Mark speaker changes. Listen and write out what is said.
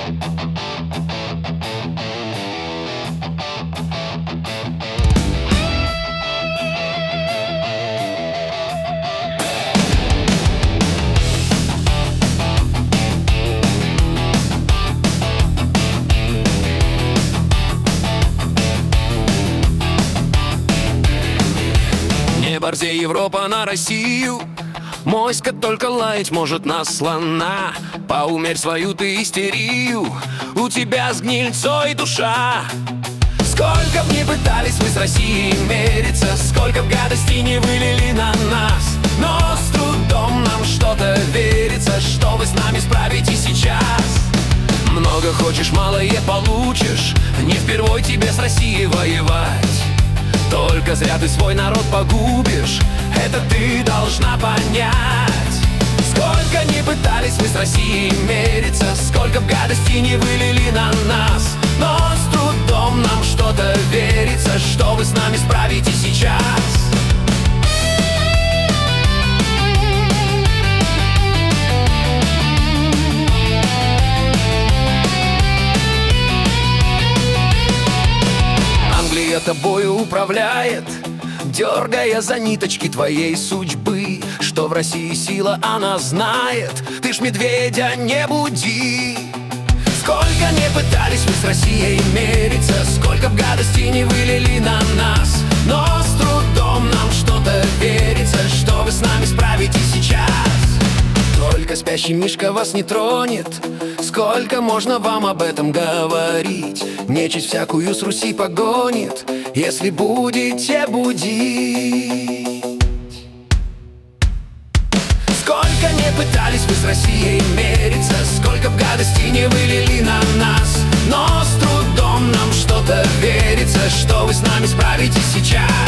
Speaker 1: Не борзей Европа на Россию, моська только лаять может на слона. Поумерь свою ты истерию, у тебя с гнильцой душа. Сколько б ни пытались мы с Россией мериться, сколько б гадостей не вылили на нас, но с трудом нам что-то верится, что вы с нами справитесь сейчас. Много хочешь, малое получишь, не впервой тебе с Россией воевать. Только зря ты свой народ погубишь, это ты должна понять. Сколько ни пытались мы с Россией мериться, сколько б гадостей не вылили на нас, но с трудом нам что-то верится, что вы с нами справитесь сейчас. Англия тобою управляет, дергая за ниточки твоей судьбы. Что в России сила, она знает, ты ж медведя не буди. Сколько не пытались мы с Россией мериться, сколько б гадостей не вылили на нас, но с трудом нам что-то верится, что вы с нами справитесь сейчас. Только спящий мишка вас не тронет, сколько можно вам об этом говорить? Нечисть всякую с Руси погонит, если будете будить. Сколько не пытались мы с Россией мериться, сколько б гадостей не вылили на нас, но с трудом нам что-то верится, что вы с нами справитесь сейчас.